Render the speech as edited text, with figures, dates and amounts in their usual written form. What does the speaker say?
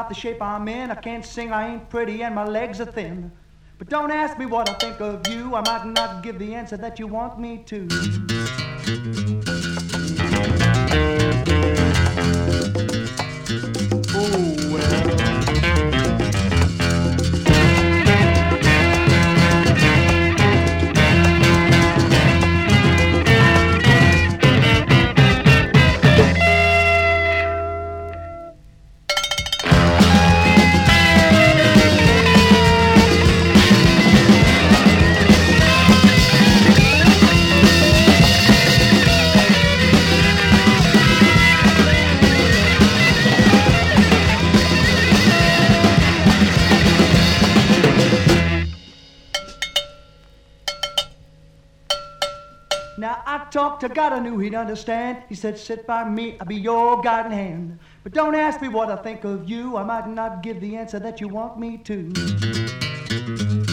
about the shape I'm in. I can't sing, I ain't pretty, and my legs are thin. But don't ask me what I think of you. I might not give the answer that you want me to. Oh, well. Now I talked to God, I knew he'd understand. He said, sit by me, I'll be your guiding hand. But don't ask me what I think of you. I might not give the answer that you want me to.